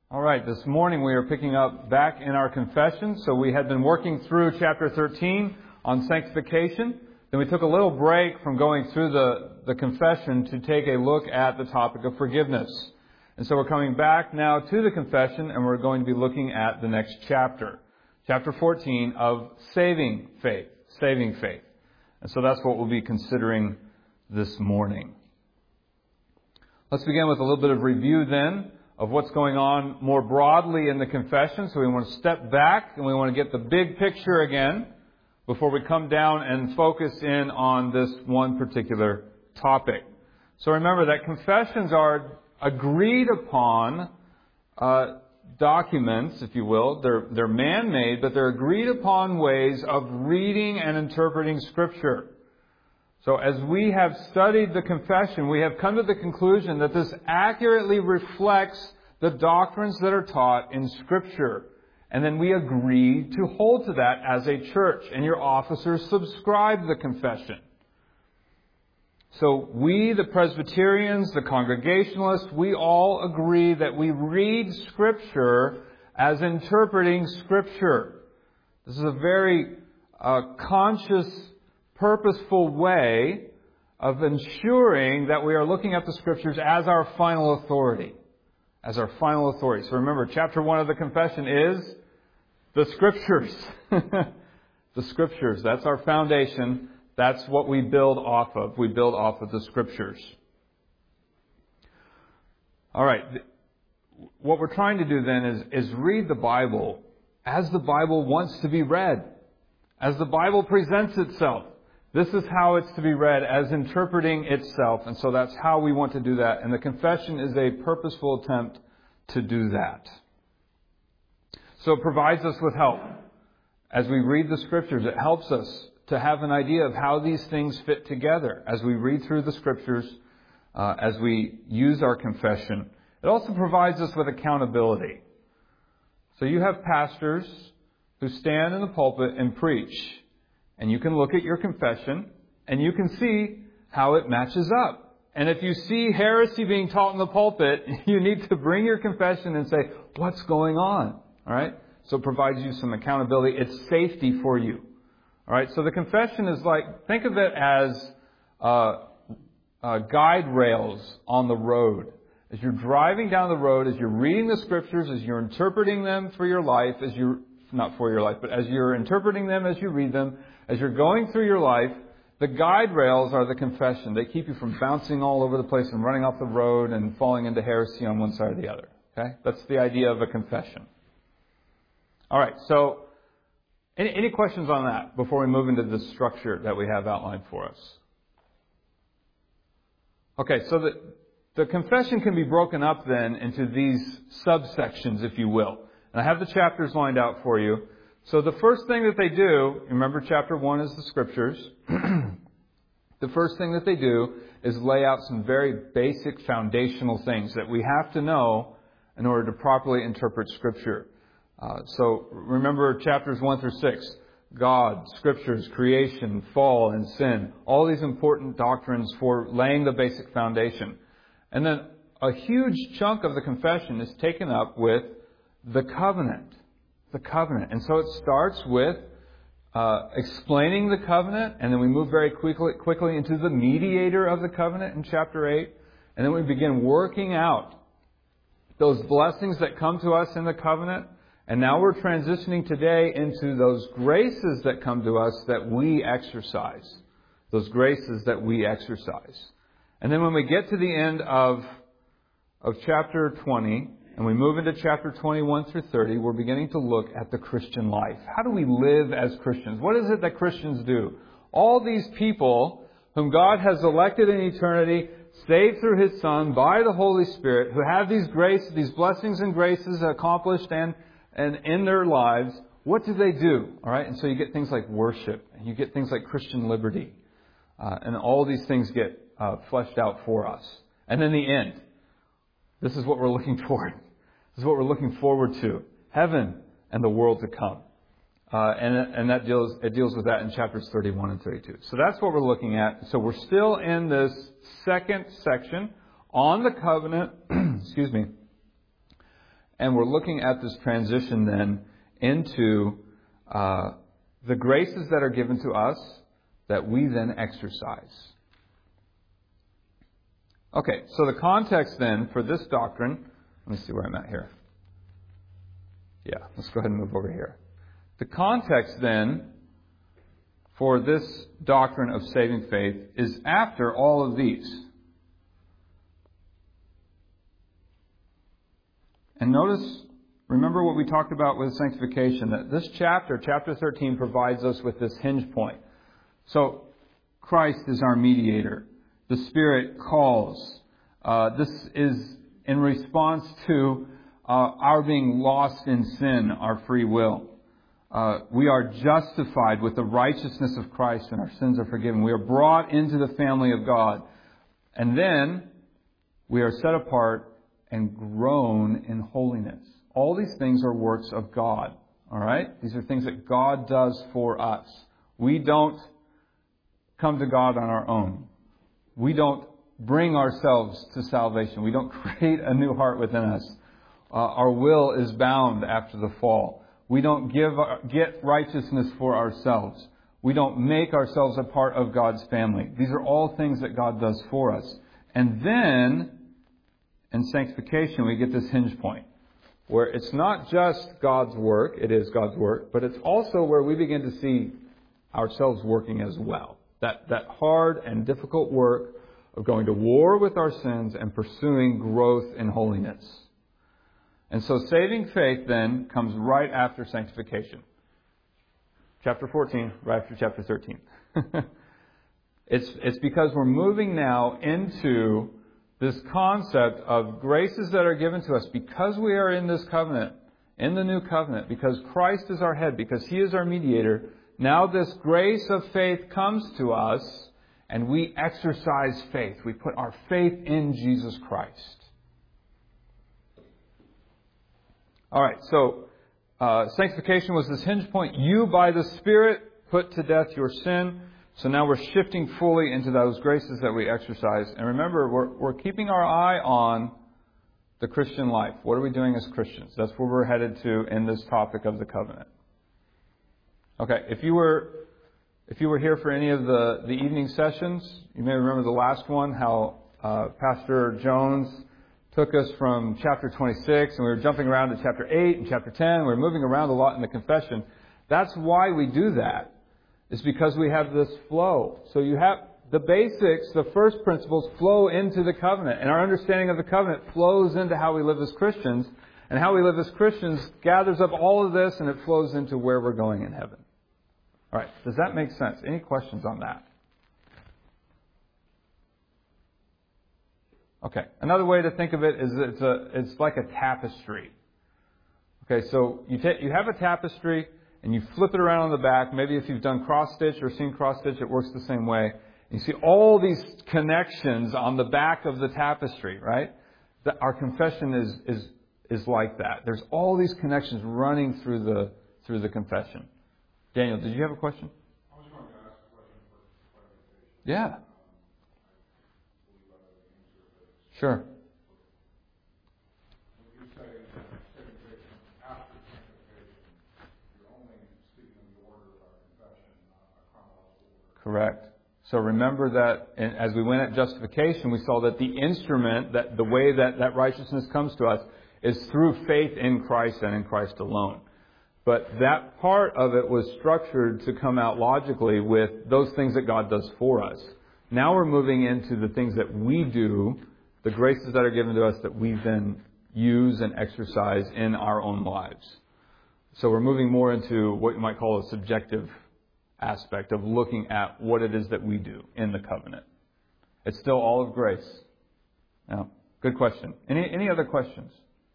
All right, this morning we are picking up back in our confession. So we had been working through chapter 13 on sanctification. Then we took a little break from going through the confession to take a look at the topic of forgiveness. And so we're coming back now to the confession, and we're going to be looking at the next chapter. Chapter 14 of saving faith. Saving faith. And so that's what we'll be considering this morning. Let's begin with a little bit of review then of what's going on more broadly in the confession. So we want to step back and we want to get the big picture again before we come down and focus in on this one particular topic. So remember that confessions are agreed upon documents, if you will. They're man-made, but they're agreed upon ways of reading and interpreting Scripture. So as we have studied the confession, we have come to the conclusion that this accurately reflects the doctrines that are taught in Scripture. And then we agree to hold to that as a church. And your officers subscribe to the confession. So we, the Presbyterians, the Congregationalists, we all agree that we read Scripture as interpreting Scripture. This is a very conscious, purposeful way of ensuring that we are looking at the Scriptures as our final authority. As our final authority. So remember, chapter 1 of the confession is the Scriptures. The Scriptures. That's our foundation. That's what we build off of. We build off of the Scriptures. All right. What we're trying to do then is read the Bible as the Bible wants to be read. As the Bible presents itself. This is how it's to be read, as interpreting itself. And so that's how we want to do that. And the confession is a purposeful attempt to do that. So it provides us with help. As we read the Scriptures, it helps us to have an idea of how these things fit together. As we read through the Scriptures, as we use our confession, it also provides us with accountability. So you have pastors who stand in the pulpit and preach. And you can look at your confession and you can see how it matches up. And if you see heresy being taught in the pulpit, you need to bring your confession and say, what's going on? All right? So it provides you some accountability. It's safety for you. All right? So the confession is like, think of it as guide rails on the road. As you're driving down the road, as you're reading the Scriptures, as you're interpreting them for your life, as you're interpreting them as you read them, as you're going through your life, the guide rails are the confession. They keep you from bouncing all over the place and running off the road and falling into heresy on one side or the other. Okay? That's the idea of a confession. All right. So, any questions on that before we move into the structure that we have outlined for us? Okay. So the confession can be broken up then into these subsections, if you will. And I have the chapters lined out for you. So the first thing that they do, remember chapter 1 is the Scriptures. The first thing that they do is lay out some very basic foundational things that we have to know in order to properly interpret Scripture. So remember chapters 1 through 6. God, Scriptures, creation, fall, and sin. All these important doctrines for laying the basic foundation. And then a huge chunk of the confession is taken up with the covenant. The covenant. And so it starts with explaining the covenant, and then we move very quickly into the mediator of the covenant in chapter 8. And then we begin working out those blessings that come to us in the covenant. And now we're transitioning today into those graces that come to us that we exercise. Those graces that we exercise. And then when we get to the end of chapter 20, and we move into chapter 21 through 30, we're beginning to look at the Christian life. How do we live as Christians? What is it that Christians do? All these people whom God has elected in eternity, saved through His Son by the Holy Spirit, who have these graces, these blessings and graces accomplished and in their lives, what do they do? All right, and so you get things like worship, and you get things like Christian liberty, and all these things get fleshed out for us. And then the end. This is what we're looking toward. This is what we're looking forward to. Heaven and the world to come. And that deals with that in chapters 31 and 32. So that's what we're looking at. So we're still in this second section on the covenant. Excuse me. And we're looking at this transition then into the graces that are given to us that we then exercise. Okay, so the context then for this doctrine, let me see where I'm at here. Yeah, let's go ahead and move over here. The context then for this doctrine of saving faith is after all of these. And notice, remember what we talked about with sanctification, that this chapter 13, provides us with this hinge point. So, Christ is our mediator. The Spirit calls. This is in response to our being lost in sin, our free will. We are justified with the righteousness of Christ and our sins are forgiven. We are brought into the family of God. And then we are set apart and grown in holiness. All these things are works of God. All right? These are things that God does for us. We don't come to God on our own. We don't bring ourselves to salvation. We don't create a new heart within us. Our will is bound after the fall. We don't get righteousness for ourselves. We don't make ourselves a part of God's family. These are all things that God does for us. And then, in sanctification, we get this hinge point, where it's not just God's work, it is God's work, but it's also where we begin to see ourselves working as well. That hard and difficult work of going to war with our sins and pursuing growth in holiness. And so saving faith then comes right after sanctification. Chapter 14, right after chapter 13. It's because we're moving now into this concept of graces that are given to us because we are in this covenant, in the new covenant, because Christ is our head, because He is our mediator. Now this grace of faith comes to us and we exercise faith. We put our faith in Jesus Christ. All right, so sanctification was this hinge point. You, by the Spirit, put to death your sin. So now we're shifting fully into those graces that we exercise. And remember, we're keeping our eye on the Christian life. What are we doing as Christians? That's where we're headed to in this topic of the covenant. Okay, if you were here for any of the evening sessions, you may remember the last one, how Pastor Jones took us from chapter 26, and we were jumping around to chapter 8 and chapter 10. We were moving around a lot in the confession. That's why we do that. It's because we have this flow. So you have the basics, the first principles flow into the covenant. And our understanding of the covenant flows into how we live as Christians. And how we live as Christians gathers up all of this and it flows into where we're going in heaven. All right. Does that make sense? Any questions on that? Okay. Another way to think of it is it's like a tapestry. Okay. So you have a tapestry and you flip it around on the back. Maybe if you've done cross stitch or seen cross stitch, it works the same way. You see all these connections on the back of the tapestry, right? Our confession is like that. There's all these connections running through the confession. Daniel, did you have a question? I was going to ask a question for clarification. Yeah. Sure. When you say sanctification after sanctification, you're only speaking in the order of our confession, not a chronological order. Correct. So remember that as we went at justification, we saw that the instrument, that the way that righteousness comes to us is through faith in Christ and in Christ alone. But that part of it was structured to come out logically with those things that God does for us. Now we're moving into the things that we do, the graces that are given to us that we then use and exercise in our own lives. So we're moving more into what you might call a subjective aspect of looking at what it is that we do in the covenant. It's still all of grace. Now, good question. Any other questions?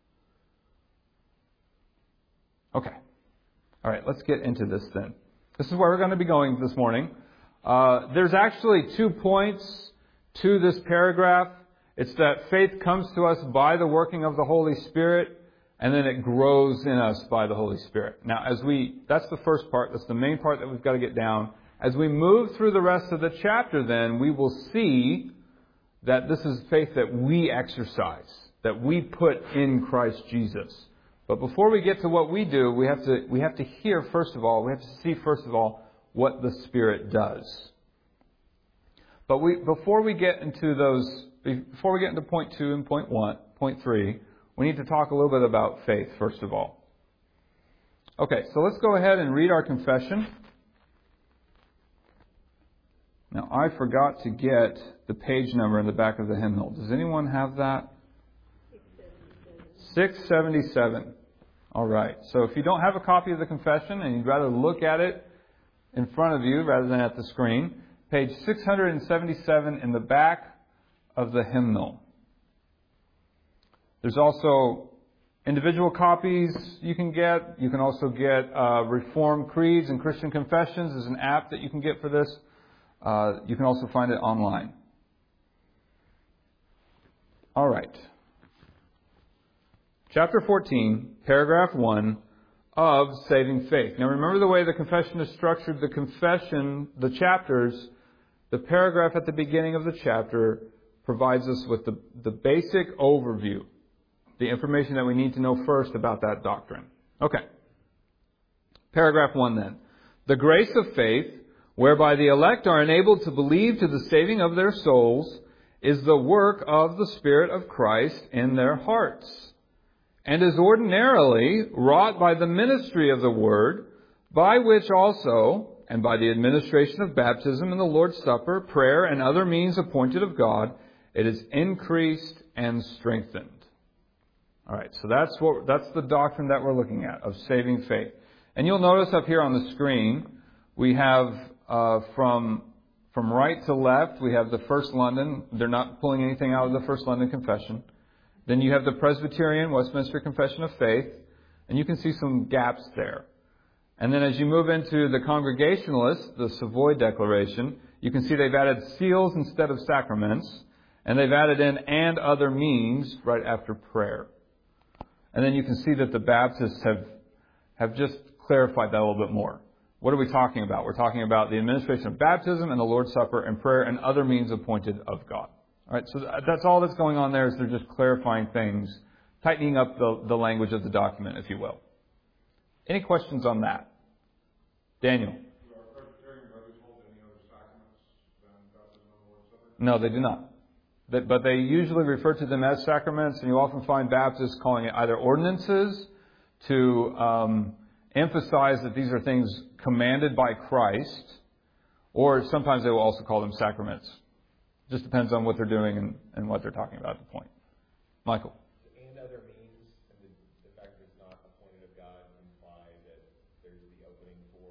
Okay. All right, let's get into this then. This is where we're going to be going this morning. There's actually 2 points to this paragraph. It's that faith comes to us by the working of the Holy Spirit, and then it grows in us by the Holy Spirit. Now, that's the first part. That's the main part that we've got to get down. As we move through the rest of the chapter, then, we will see that this is faith that we exercise, that we put in Christ Jesus. But before we get to what we do, we have to hear first of all, we have to see first of all what the Spirit does. But before we get into point 2 and point 3, we need to talk a little bit about faith first of all. Okay, so let's go ahead and read our confession. Now, I forgot to get the page number in the back of the hymnal. Does anyone have that? 677. All right. So if you don't have a copy of the confession and you'd rather look at it in front of you rather than at the screen, page 677 in the back of the hymnal. There's also individual copies you can get. You can also get Reformed Creeds and Christian Confessions. There's an app that you can get for this. You can also find it online. All right. Chapter 14, paragraph 1 of Saving Faith. Now remember the way the confession is structured. The confession, the chapters, the paragraph at the beginning of the chapter provides us with the basic overview, the information that we need to know first about that doctrine. Okay. Paragraph 1 then. The grace of faith, whereby the elect are enabled to believe to the saving of their souls, is the work of the Spirit of Christ in their hearts, and is ordinarily wrought by the ministry of the Word, by which also, and by the administration of baptism and the Lord's Supper, prayer, and other means appointed of God, it is increased and strengthened. All right, so that's the doctrine that we're looking at, of saving faith. And you'll notice up here on the screen, we have from right to left, we have the First London. They're not pulling anything out of the First London Confession. Then you have the Presbyterian Westminster Confession of Faith, and you can see some gaps there. And then as you move into the Congregationalist, the Savoy Declaration, you can see they've added seals instead of sacraments, and they've added in and other means right after prayer. And then you can see that the Baptists have just clarified that a little bit more. What are we talking about? We're talking about the administration of baptism and the Lord's Supper and prayer and other means appointed of God. All right, so that's all that's going on there is they're just clarifying things, tightening up the language of the document, if you will. Any questions on that? Daniel? Do our Presbyterian brothers hold any other sacraments than baptism and the Lord's Supper? No, they do not. But they usually refer to them as sacraments, and you often find Baptists calling it either ordinances to emphasize that these are things commanded by Christ, or sometimes they will also call them sacraments. Just depends on what they're doing and what they're talking about at the point. Michael? And other means, and the fact that it's not appointed of God imply that there's the opening for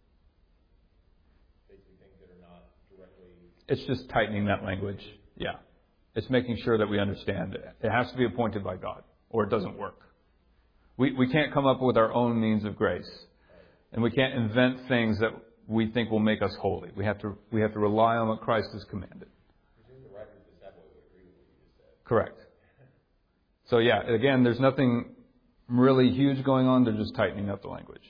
basically things that are not directly... It's just tightening that language. Yeah. It's making sure that we understand it. It has to be appointed by God, or it doesn't work. We can't come up with our own means of grace. And we can't invent things that we think will make us holy. We have to rely on what Christ has commanded. Correct. So yeah, again, there's nothing really huge going on. They're just tightening up the language.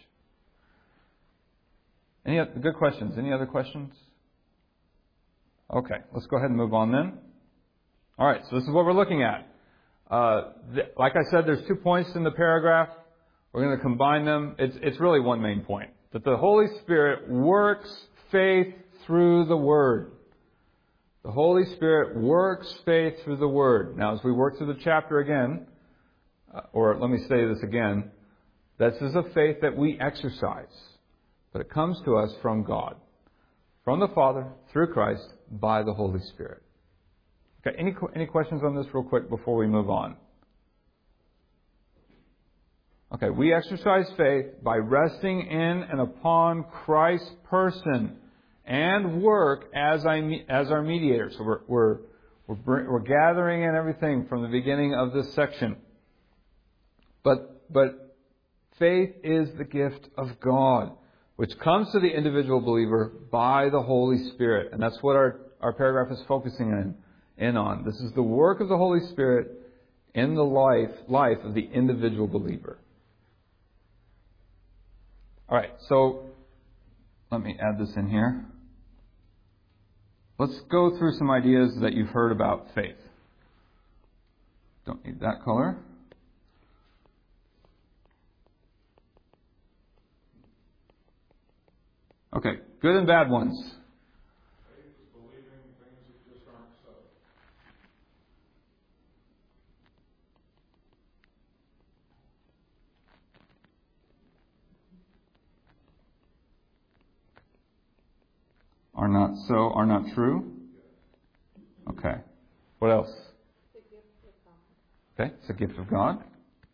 Any other good questions? Any other questions? Okay, let's go ahead and move on then. All right, so this is what we're looking at. Like I said, there's 2 points in the paragraph. We're going to combine them. It's really one main point. That the Holy Spirit works faith through the Word. The Holy Spirit works faith through the Word. Now, as we work through the chapter again, or let me say this again, this is a faith that we exercise. But it comes to us from God, from the Father, through Christ, by the Holy Spirit. Okay, any questions on this real quick before we move on? Okay, we exercise faith by resting in and upon Christ's person and work as our mediator. So we're gathering in everything from the beginning of this section. But faith is the gift of God, which comes to the individual believer by the Holy Spirit. And that's what our paragraph is focusing in on. This is the work of the Holy Spirit in the life of the individual believer. All right, so let me add this in here. Let's go through some ideas that you've heard about faith. Don't need that color. Okay, good and bad ones. Faith is believing things that just aren't so. Are not so, are not true? Okay. What else? Okay, it's a gift of God.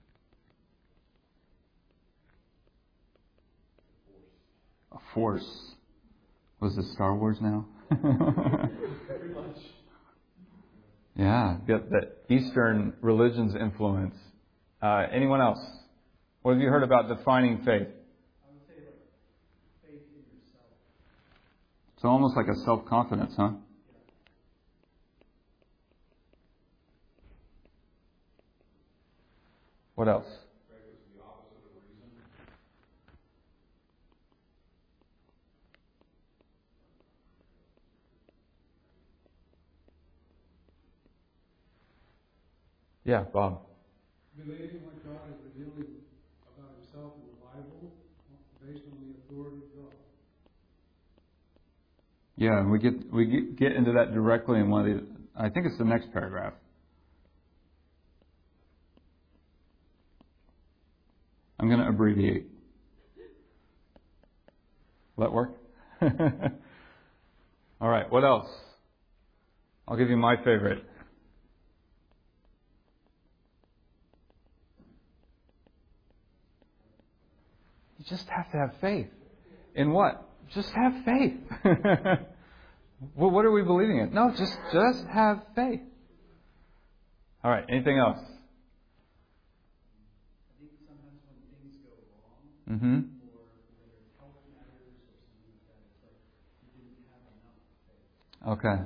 A force. Was this Star Wars now? Very much. Yeah, get that Eastern religion's influence. Anyone else? What have you heard about defining faith? I would say like faith in yourself. It's almost like a self-confidence, huh? What else? Faith is the opposite of reason. Yeah, Bob. Believing what God is revealing about himself in the Bible based on the authority of God. Yeah, and we get into that directly in one of the. I think it's the next paragraph. I'm going to abbreviate. Will that work? All right, what else? I'll give you my favorite. You just have to have faith. In what? Just have faith. Well, what are we believing in? No, just have faith. All right, anything else? I think sometimes when things go wrong, Mm-hmm. or whether it's health matters or something like that, it's like you didn't have enough faith. Okay.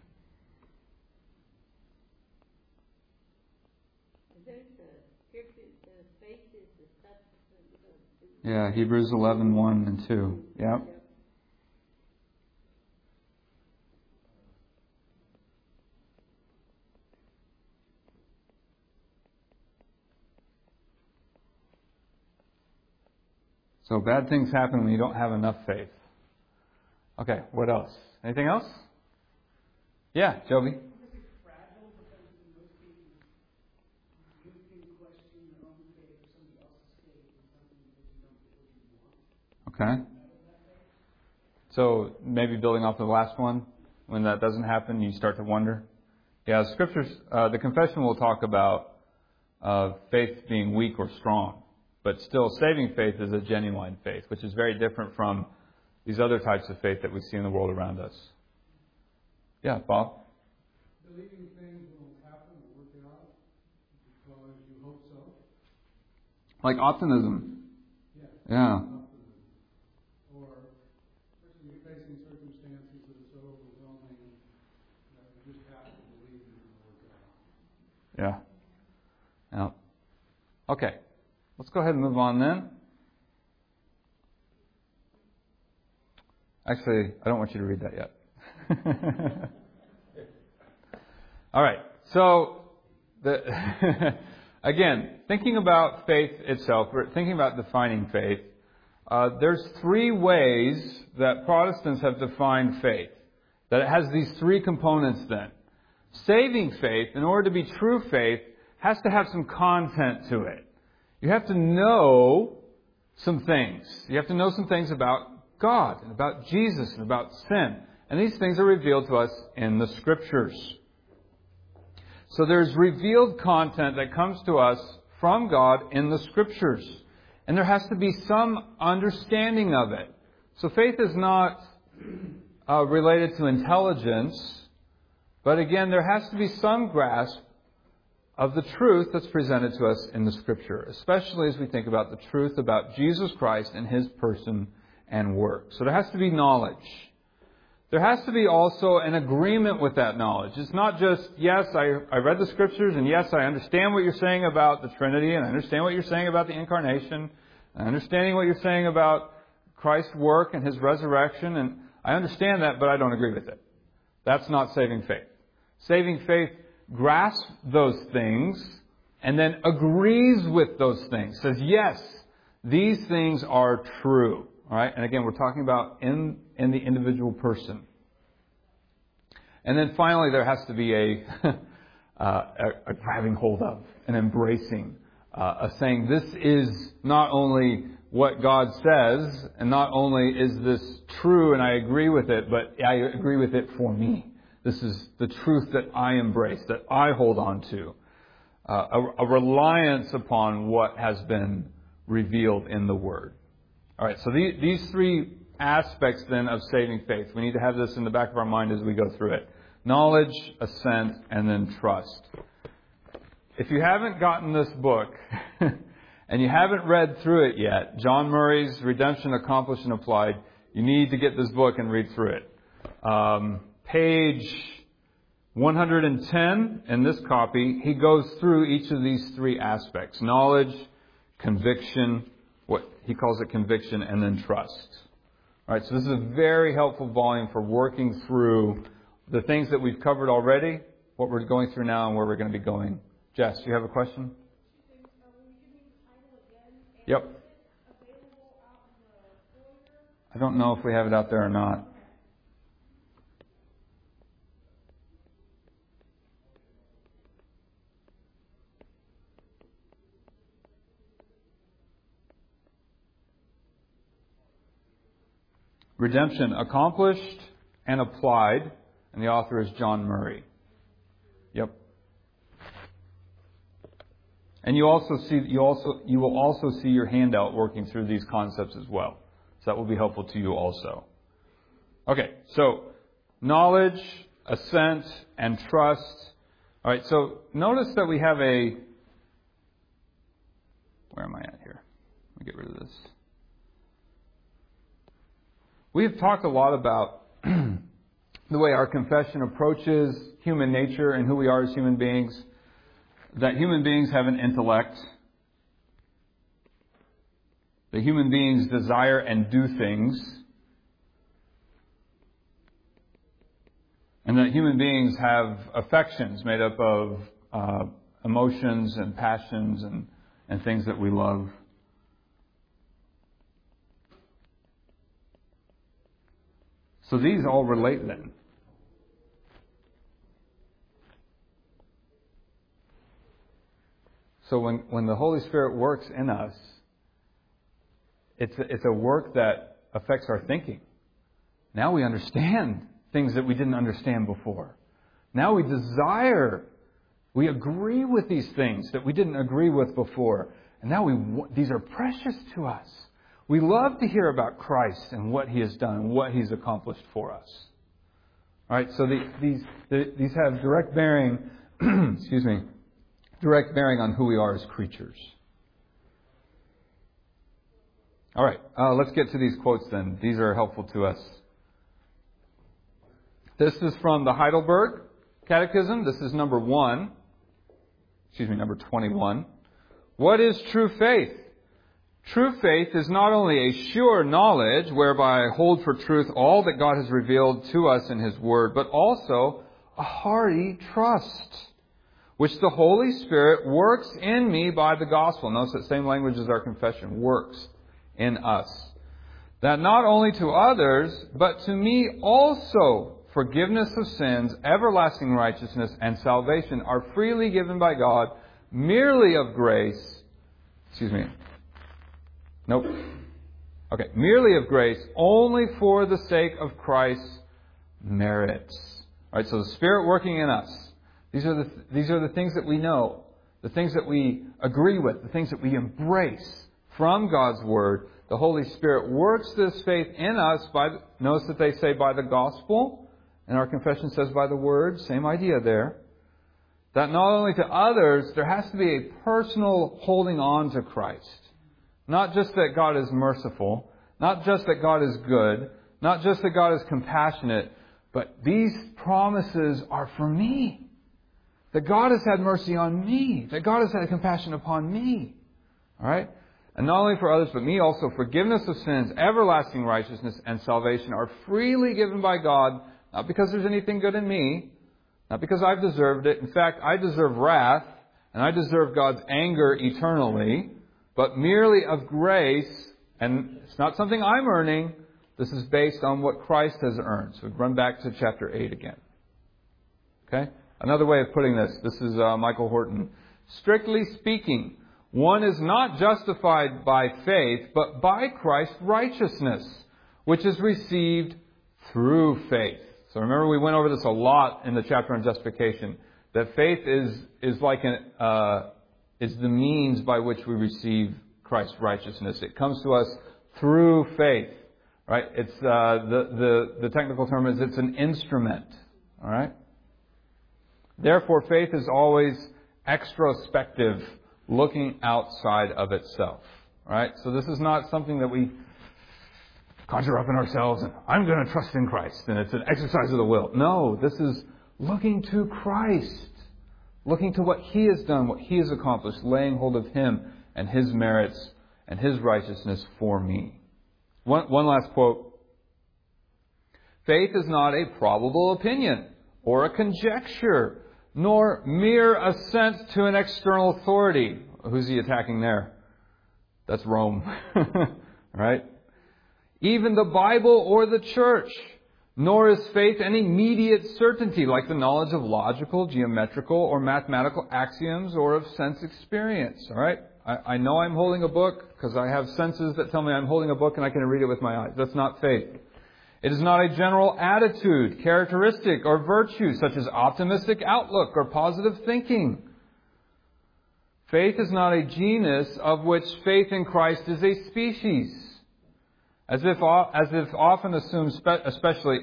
There's the scripture says faith is the substance of things. Yeah, Hebrews 11:1 and 2. Yep. So bad things happen when you don't have enough faith. Okay, what else? Anything else? Yeah, Joby. Is it fragile because in most cases you can question your own faith or somebody else's faith in something because you don't get what you want? Okay. So maybe building off the last one, when that doesn't happen, you start to wonder. Yeah, the scriptures, the confession will talk about faith being weak or strong. But still, saving faith is a genuine faith, which is very different from these other types of faith that we see in the world around us. Yeah, Bob? Believing things will happen or work out because you hope so. Like optimism. Yeah. Yeah. Or you're facing circumstances that are so overwhelming that you just have to believe it will work out. Yeah. Yeah. Okay. Let's go ahead and move on then. Actually, I don't want you to read that yet. All right. So, again, thinking about faith itself, or thinking about defining faith, there's three ways that Protestants have defined faith. That it has these three components then. Saving faith, in order to be true faith, has to have some content to it. You have to know some things. You have to know some things about God and about Jesus and about sin. And these things are revealed to us in the Scriptures. So there's revealed content that comes to us from God in the Scriptures. And there has to be some understanding of it. So faith is not related to intelligence. But again, there has to be some grasp of the truth that's presented to us in the Scripture, especially as we think about the truth about Jesus Christ and His person and work. So there has to be knowledge. There has to be also an agreement with that knowledge. It's not just, yes, I read the Scriptures, and yes, I understand what you're saying about the Trinity, and I understand what you're saying about the Incarnation, and understanding what you're saying about Christ's work and His resurrection, and I understand that, but I don't agree with it. That's not saving faith. Saving faith grasps those things and then agrees with those things. Says, yes, these things are true. All right? And again, we're talking about in the individual person. And then finally, there has to be a grabbing hold of, an embracing, a saying, this is not only what God says, and not only is this true and I agree with it, but I agree with it for me. This is the truth that I embrace, that I hold on to. A reliance upon what has been revealed in the Word. All right, so these three aspects then of saving faith. We need to have this in the back of our mind as we go through it. Knowledge, assent, and then trust. If you haven't gotten this book and you haven't read through it yet, John Murray's Redemption Accomplished and Applied, you need to get this book and read through it. Page 110 in this copy, he goes through each of these three aspects. Knowledge, conviction, what he calls it conviction, and then trust. All right, so this is a very helpful volume for working through the things that we've covered already, what we're going through now, and where we're going to be going. Jess, do you have a question? Yep. I don't know if we have it out there or not. Redemption Accomplished and Applied, and the author is John Murray. Yep. And you will also see your handout working through these concepts as well. So that will be helpful to you also. Okay, so knowledge, assent, and trust. All right, so notice that we have a... Where am I at here? Let me get rid of this. We have talked a lot about the way our confession approaches human nature and who we are as human beings. That human beings have an intellect. That human beings desire and do things. And that human beings have affections made up of emotions and passions and things that we love. So these all relate then. So when the Holy Spirit works in us, it's a work that affects our thinking. Now we understand things that we didn't understand before. Now we agree with these things that we didn't agree with before. And now these are precious to us. We love to hear about Christ and what He has done and what He's accomplished for us. All right, so these have direct bearing, direct bearing on who we are as creatures. All right, let's get to these quotes then. These are helpful to us. This is from the Heidelberg Catechism. This is number 21. What is true faith? True faith is not only a sure knowledge whereby I hold for truth all that God has revealed to us in His Word, but also a hearty trust, which the Holy Spirit works in me by the gospel. Notice that same language as our confession, works in us. That not only to others, but to me also, forgiveness of sins, everlasting righteousness, and salvation are freely given by God, merely of grace. Merely of grace, only for the sake of Christ's merits. All right, so the Spirit working in us. These are the things that we know, the things that we agree with, the things that we embrace from God's Word. The Holy Spirit works this faith in us notice that they say by the gospel, and our confession says by the Word. Same idea there. That not only to others, there has to be a personal holding on to Christ. Not just that God is merciful, not just that God is good, not just that God is compassionate, but these promises are for me. That God has had mercy on me. That God has had compassion upon me. All right? And not only for others, but me also, forgiveness of sins, everlasting righteousness, and salvation are freely given by God, not because there's anything good in me, not because I've deserved it. In fact, I deserve wrath, and I deserve God's anger eternally, but merely of grace And it's not something I'm earning. This is based on what Christ has earned. So run back to chapter 8 again. Okay? Another way of putting this. This is Michael Horton. Strictly speaking, one is not justified by faith, but by Christ's righteousness, which is received through faith. So remember, we went over this a lot in the chapter on justification. That faith is like is the means by which we receive Christ's righteousness. It comes to us through faith, right? It's the technical term is it's an instrument, all right. Therefore, faith is always extrospective, looking outside of itself, all right. So this is not something that we conjure up in ourselves and I'm going to trust in Christ and it's an exercise of the will. No, this is looking to Christ, looking to what He has done, what He has accomplished, laying hold of Him and His merits and His righteousness for me. One last quote. Faith is not a probable opinion or a conjecture, nor mere assent to an external authority. Who's he attacking there? That's Rome. Right? Even the Bible or the church. Nor is faith an immediate certainty like the knowledge of logical, geometrical, or mathematical axioms or of sense experience. All right? I know I'm holding a book because I have senses that tell me I'm holding a book and I can read it with my eyes. That's not faith. It is not a general attitude, characteristic, or virtue such as optimistic outlook or positive thinking. Faith is not a genus of which faith in Christ is a species. As it is often assumed, especially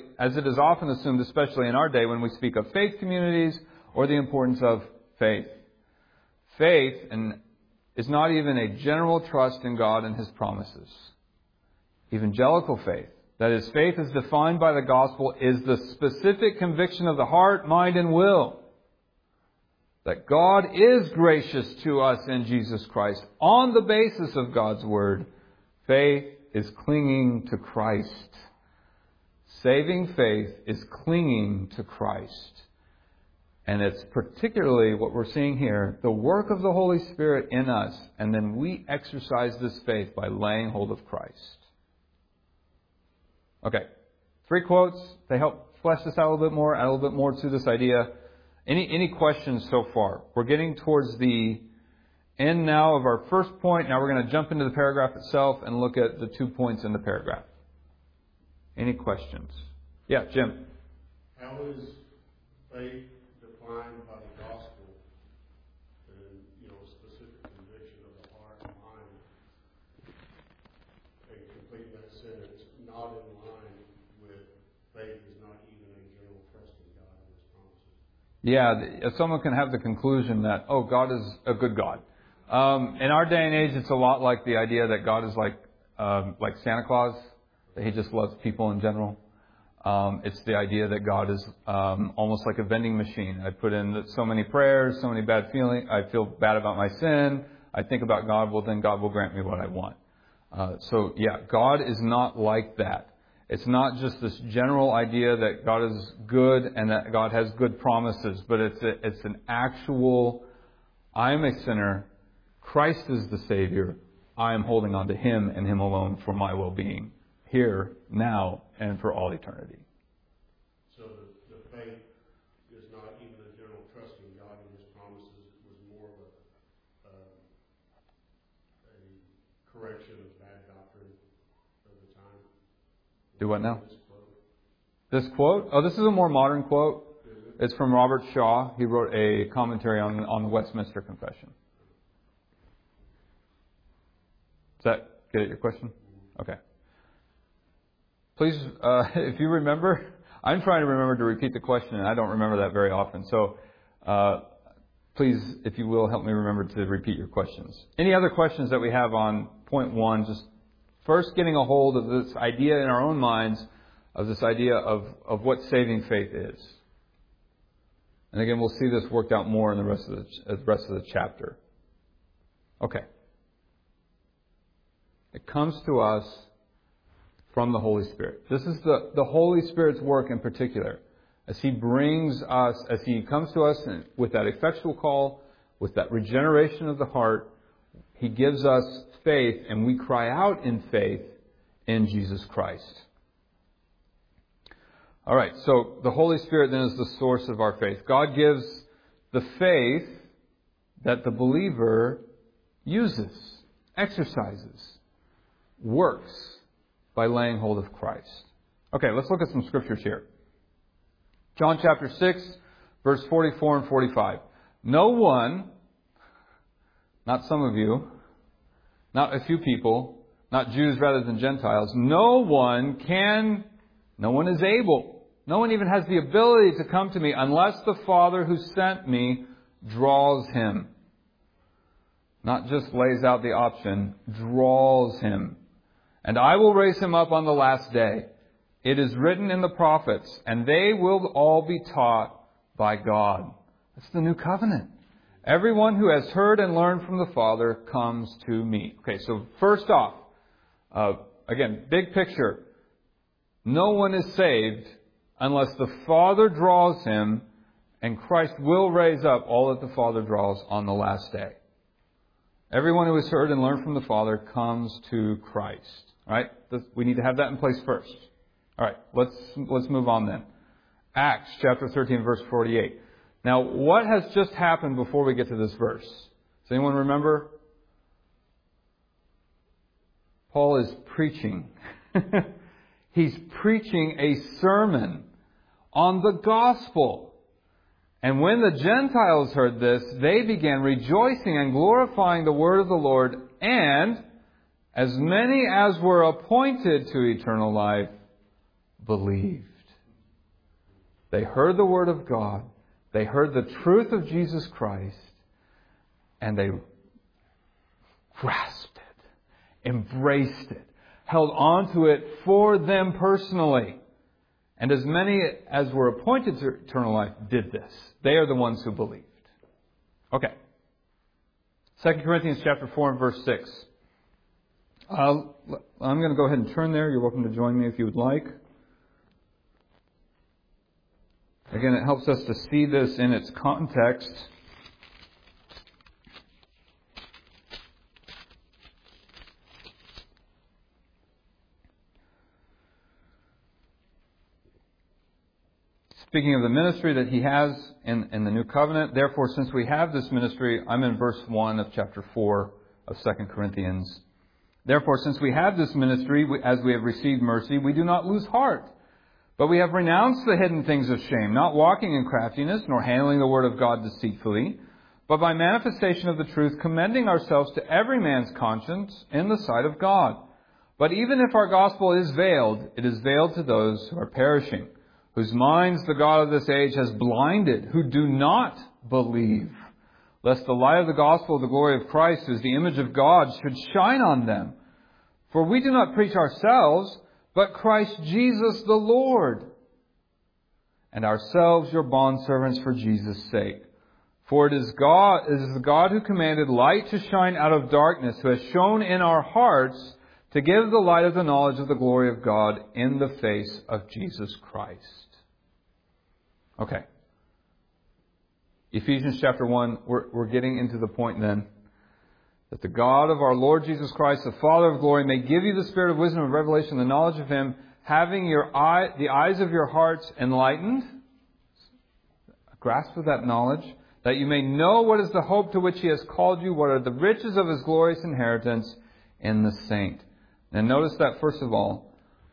in our day when we speak of faith communities or the importance of faith. Faith is not even a general trust in God and His promises. Evangelical faith, that is, faith as defined by the gospel, is the specific conviction of the heart, mind, and will that God is gracious to us in Jesus Christ on the basis of God's Word. Faith is clinging to Christ. Saving faith is clinging to Christ. And it's particularly what we're seeing here, the work of the Holy Spirit in us, and then we exercise this faith by laying hold of Christ. Okay, 3 quotes. They help flesh this out a little bit more, add a little bit more to this idea. Any questions so far? We're getting towards the end now of our first point. Now we're going to jump into the paragraph itself and look at the 2 points in the paragraph. Any questions? Yeah, Jim. How is faith defined by the gospel and, specific conviction of the heart and mind? And completing that sentence, not in line with faith is not even a general trust in God and His promises. Yeah, someone can have the conclusion that, God is a good God. In our day and age, it's a lot like the idea that God is like Santa Claus, that He just loves people in general. It's the idea that God is almost like a vending machine. I put in so many prayers, so many bad feelings. I feel bad about my sin. I think about God. Well, then God will grant me what I want. God is not like that. It's not just this general idea that God is good and that God has good promises, but it's an actual, I am a sinner. Christ is the Savior. I am holding on to Him and Him alone for my well-being here, now, and for all eternity. So the faith is not even a general trust in God and His promises. It was more of a correction of bad doctrine of the time. Do what now? This quote? Oh, this is a more modern quote. It's from Robert Shaw. He wrote a commentary on the Westminster Confession. Does that get at your question? Okay. Please, if you remember, I'm trying to remember to repeat the question, and I don't remember that very often. So, please, if you will, help me remember to repeat your questions. Any other questions that we have on point 1? Just first getting a hold of this idea in our own minds, of this idea of what saving faith is. And again, we'll see this worked out more in the rest of the chapter. Okay. It comes to us from the Holy Spirit. This is the Holy Spirit's work in particular. As He brings us, as He comes to us with that effectual call, with that regeneration of the heart, He gives us faith, and we cry out in faith in Jesus Christ. All right, so the Holy Spirit then is the source of our faith. God gives the faith that the believer uses, exercises, works by laying hold of Christ. Okay, let's look at some scriptures here. John chapter 6, verse 44 and 45. No one, not some of you, not a few people, not Jews rather than Gentiles, no one is able, no one even has the ability to come to me unless the Father who sent me draws him. Not just lays out the option, draws him. And I will raise him up on the last day. It is written in the prophets, and they will all be taught by God. That's the new covenant. Everyone who has heard and learned from the Father comes to me. Okay, so first off, again, big picture. No one is saved unless the Father draws him, and Christ will raise up all that the Father draws on the last day. Everyone who has heard and learned from the Father comes to Christ. All right? We need to have that in place first. All right, let's move on then. Acts chapter 13, verse 48. Now, what has just happened before we get to this verse? Does anyone remember? Paul is preaching. He's preaching a sermon on the gospel. And when the Gentiles heard this, they began rejoicing and glorifying the word of the Lord, and as many as were appointed to eternal life believed. They heard the word of God, they heard the truth of Jesus Christ, and they grasped it, embraced it, held on to it for them personally. And as many as were appointed to eternal life did this. They are the ones who believed. Okay. 2 Corinthians chapter 4 and verse 6. I'm going to go ahead and turn there. You're welcome to join me if you would like. Again, it helps us to see this in its context. Speaking of the ministry that he has in the New Covenant, therefore, since we have this ministry, I'm in verse 1 of chapter 4 of 2 Corinthians. Therefore, since we have this ministry, as we have received mercy, we do not lose heart. But we have renounced the hidden things of shame, not walking in craftiness, nor handling the word of God deceitfully, but by manifestation of the truth, commending ourselves to every man's conscience in the sight of God. But even if our gospel is veiled, it is veiled to those who are perishing, whose minds the God of this age has blinded, who do not believe, lest the light of the gospel of the glory of Christ, who is the image of God, should shine on them. For we do not preach ourselves, but Christ Jesus the Lord, and ourselves your bondservants for Jesus' sake. For it is the God who commanded light to shine out of darkness, who has shone in our hearts to give the light of the knowledge of the glory of God in the face of Jesus Christ. Okay. Ephesians chapter 1, we're getting into the point then that the God of our Lord Jesus Christ, the Father of glory, may give you the spirit of wisdom and revelation, the knowledge of Him, having the eyes of your hearts enlightened, a grasp of that knowledge, that you may know what is the hope to which He has called you, what are the riches of His glorious inheritance in the saint. And notice that first of all,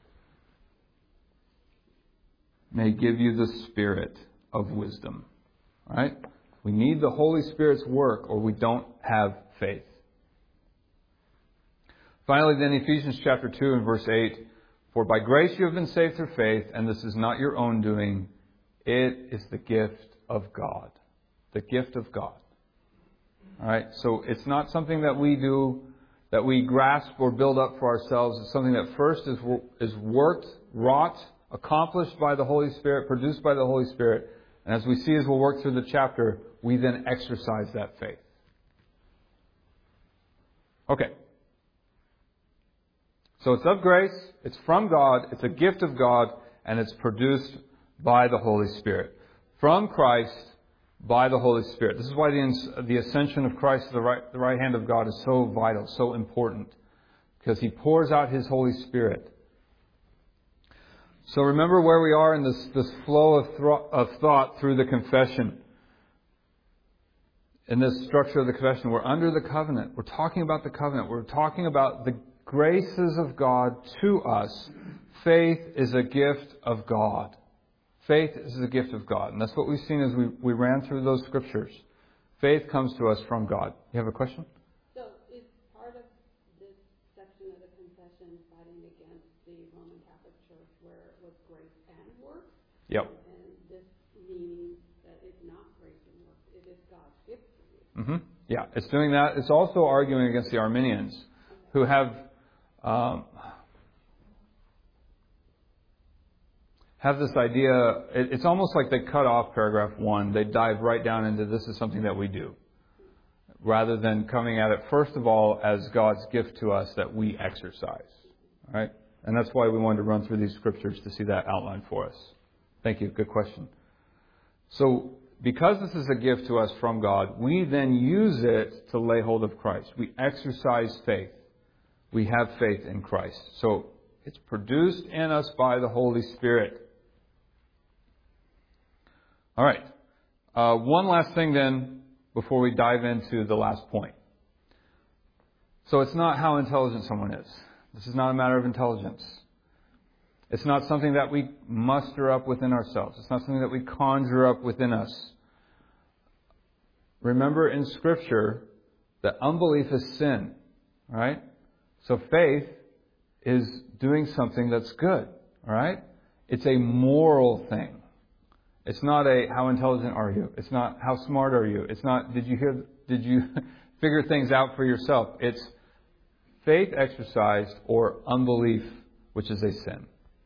may give you the spirit of wisdom. All right? We need the Holy Spirit's work or we don't have faith. Finally, then, Ephesians chapter 2 and verse 8. For by grace you have been saved through faith, and this is not your own doing. It is the gift of God. The gift of God. All right? So it's not something that we do, that we grasp or build up for ourselves. It's something that first is worked, wrought, accomplished by the Holy Spirit, produced by the Holy Spirit. And as we see as we'll work through the chapter, we then exercise that faith. Okay. So it's of grace, it's from God, it's a gift of God, and it's produced by the Holy Spirit. From Christ, by the Holy Spirit. This is why the ascension of Christ to the right hand of God is so vital, so important, because He pours out His Holy Spirit. So remember where we are in this flow of thought through the confession. In this structure of the confession, we're under the covenant. We're talking about the covenant. We're talking about the graces of God to us. Faith is a gift of God. Faith is a gift of God. And that's what we've seen as we ran through those scriptures. Faith comes to us from God. You have a question? So is part of this section of the confession fighting against the Roman Catholic Church where it was grace and works? Yep. And this meaning that it's not grace and works, it is God's gift for you. Mm-hmm. Yeah, it's doing that. It's also arguing against the Arminians who have this idea. It's almost like they cut off paragraph 1. They dive right down into this is something that we do, rather than coming at it first of all as God's gift to us that we exercise. All right, and that's why we wanted to run through these scriptures to see that outlined for us. Thank you. Good question. So, because this is a gift to us from God, we then use it to lay hold of Christ. We exercise faith. We have faith in Christ. So, it's produced in us by the Holy Spirit. All right. One last thing then, before we dive into the last point. So, it's not how intelligent someone is. This is not a matter of intelligence. It's not something that we muster up within ourselves. It's not something that we conjure up within us. Remember in Scripture that unbelief is sin, right? So faith is doing something that's good, all right? It's a moral thing. It's not a how intelligent are you? It's not how smart are you? It's not did you figure things out for yourself? It's faith exercised or unbelief, which is a sin.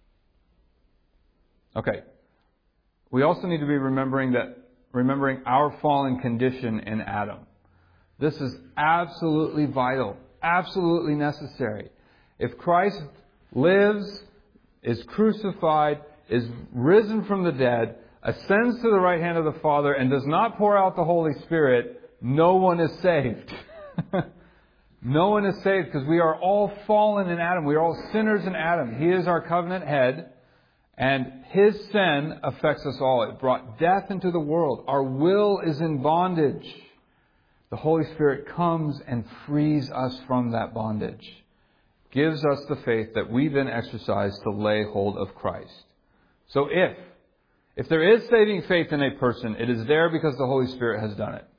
Okay. We also need to be remembering our fallen condition in Adam. This is absolutely vital, absolutely necessary. If Christ lives, is crucified, is risen from the dead, ascends to the right hand of the Father, and does not pour out the Holy Spirit, no one is saved. No one is saved because we are all fallen in Adam. We are all sinners in Adam. He is our covenant head. And His sin affects us all. It brought death into the world. Our will is in bondage. The Holy Spirit comes and frees us from that bondage. Gives us the faith that we then exercise to lay hold of Christ. So if there is saving faith in a person, it is there because the Holy Spirit has done it.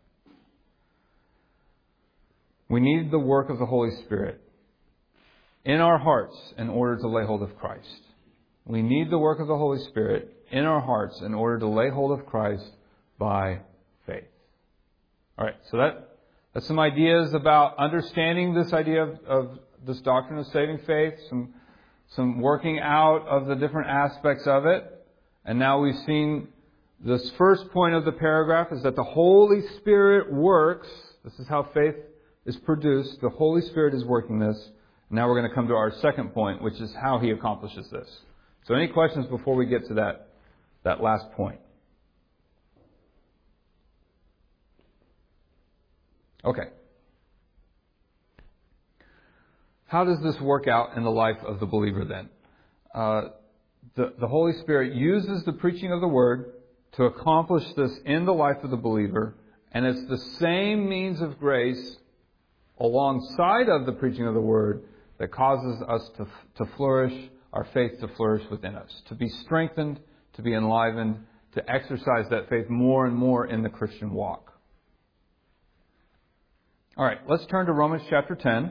We need the work of the Holy Spirit in our hearts in order to lay hold of Christ. We need the work of the Holy Spirit in our hearts in order to lay hold of Christ by faith. All right, so that's some ideas about understanding this idea of this doctrine of saving faith, some working out of the different aspects of it. And now we've seen this first point of the paragraph is that the Holy Spirit works. This is how faith is produced. The Holy Spirit is working this. Now we're going to come to our second point, which is how He accomplishes this. So any questions before we get to that last point? Okay. How does this work out in the life of the believer then? The Holy Spirit uses the preaching of the Word to accomplish this in the life of the believer, and it's the same means of grace alongside of the preaching of the Word that causes us to flourish, our faith to flourish within us, to be strengthened, to be enlivened, to exercise that faith more and more in the Christian walk. All right, let's turn to Romans chapter 10.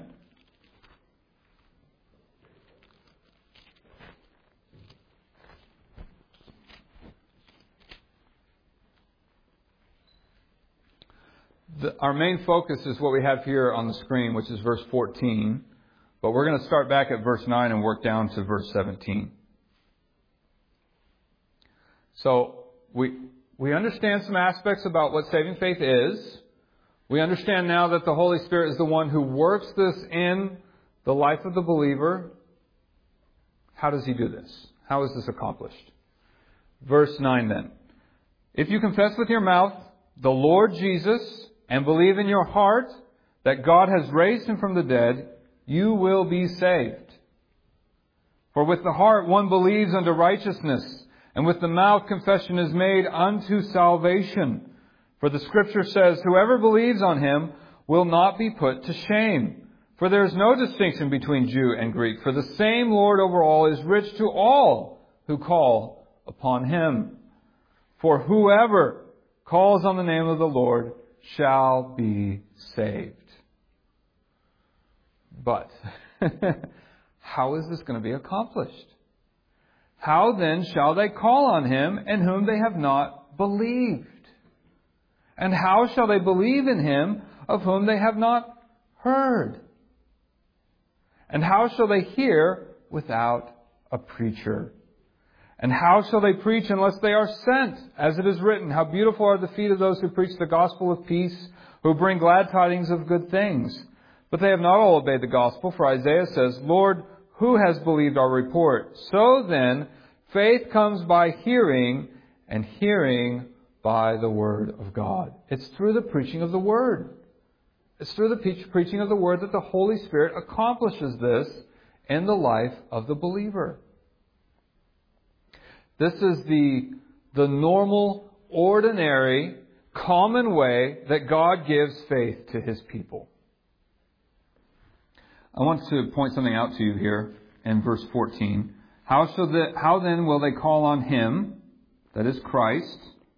Our main focus is what we have here on the screen, which is verse 14. But we're going to start back at verse 9 and work down to verse 17. So we understand some aspects about what saving faith is. We understand now that the Holy Spirit is the one who works this in the life of the believer. How does He do this? How is this accomplished? Verse 9 then. If you confess with your mouth the Lord Jesus and believe in your heart that God has raised him from the dead, you will be saved. For with the heart one believes unto righteousness, and with the mouth confession is made unto salvation. For the Scripture says, whoever believes on him will not be put to shame. For there is no distinction between Jew and Greek, for the same Lord over all is rich to all who call upon him. For whoever calls on the name of the Lord shall be saved. But how is this going to be accomplished? How then shall they call on him in whom they have not believed? And how shall they believe in him of whom they have not heard? And how shall they hear without a preacher? And how shall they preach unless they are sent? As it is written, how beautiful are the feet of those who preach the gospel of peace, who bring glad tidings of good things. But they have not all obeyed the gospel, for Isaiah says, Lord, who has believed our report? So then, faith comes by hearing, and hearing by the word of God. It's through the preaching of the word. It's through the preaching of the word that the Holy Spirit accomplishes this in the life of the believer. This is the normal, ordinary, common way that God gives faith to his people. I want to point something out to you here in verse 14. How then will they call on him, that is Christ,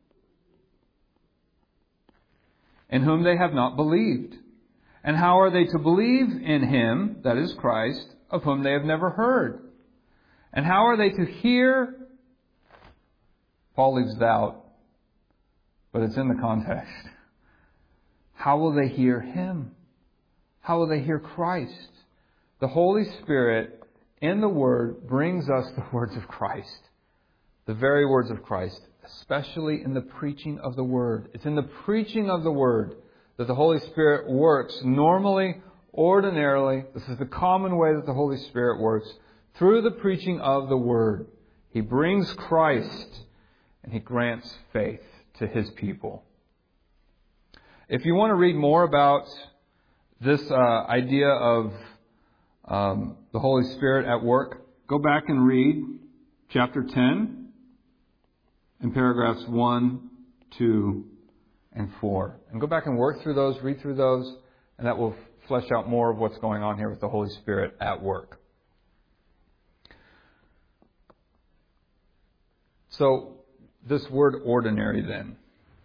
in whom they have not believed? And how are they to believe in him, that is Christ, of whom they have never heard? And how are they to hear? Paul leaves it out, but it's in the context. How will they hear him? How will they hear Christ? The Holy Spirit in the Word brings us the words of Christ, the very words of Christ, especially in the preaching of the Word. It's in the preaching of the Word that the Holy Spirit works normally, ordinarily. This is the common way that the Holy Spirit works. Through the preaching of the Word, He brings Christ and He grants faith to His people. If you want to read more about this idea of the Holy Spirit at work, go back and read chapter 10 in paragraphs 1, 2, and 4. And go back and work through those, read through those, and that will flesh out more of what's going on here with the Holy Spirit at work. So, this word ordinary then.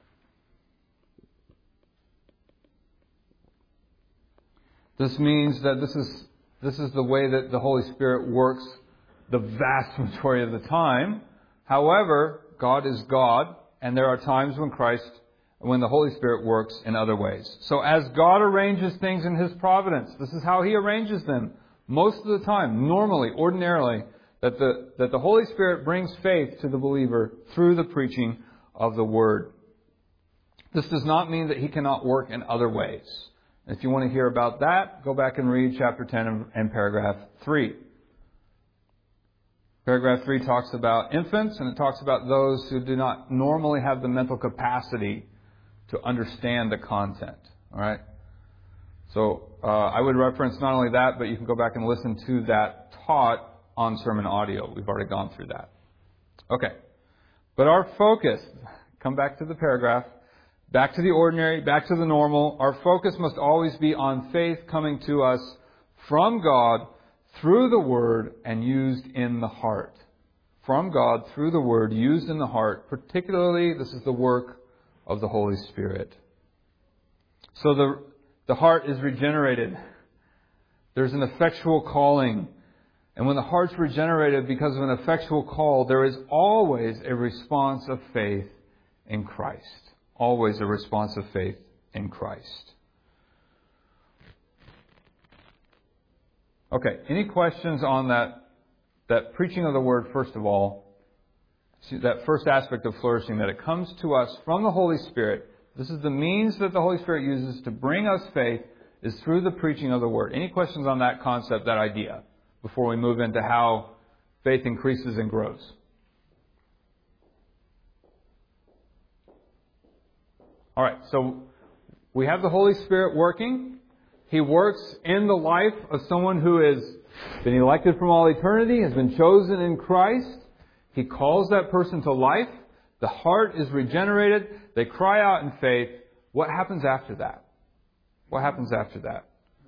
This means that this is the way that the Holy Spirit works the vast majority of the time. However, God is God, and there are times when the Holy Spirit works in other ways. So as God arranges things in His providence, this is how He arranges them most of the time, normally, ordinarily, that the Holy Spirit brings faith to the believer through the preaching of the Word. This does not mean that He cannot work in other ways. If you want to hear about that, go back and read chapter 10 and paragraph 3. Paragraph 3 talks about infants, and it talks about those who do not normally have the mental capacity to understand the content. All right? So I would reference not only that, but you can go back and listen to that taught on sermon audio. We've already gone through that. Okay. But our focus, come back to the paragraph, back to the ordinary, back to the normal. Our focus must always be on faith coming to us from God through the Word and used in the heart. From God through the Word, used in the heart. Particularly, this is the work of the Holy Spirit. So the heart is regenerated. There's an effectual calling. And when the heart's regenerated because of an effectual call, there is always a response of faith in Christ. Always a response of faith in Christ. Okay, any questions on that preaching of the Word, first of all? See, that first aspect of flourishing, that it comes to us from the Holy Spirit. This is the means that the Holy Spirit uses to bring us faith, is through the preaching of the Word. Any questions on that concept, that idea, before we move into how faith increases and grows? All right, so we have the Holy Spirit working. He works in the life of someone who has been elected from all eternity, has been chosen in Christ. He calls that person to life. The heart is regenerated. They cry out in faith. What happens after that? What happens after that?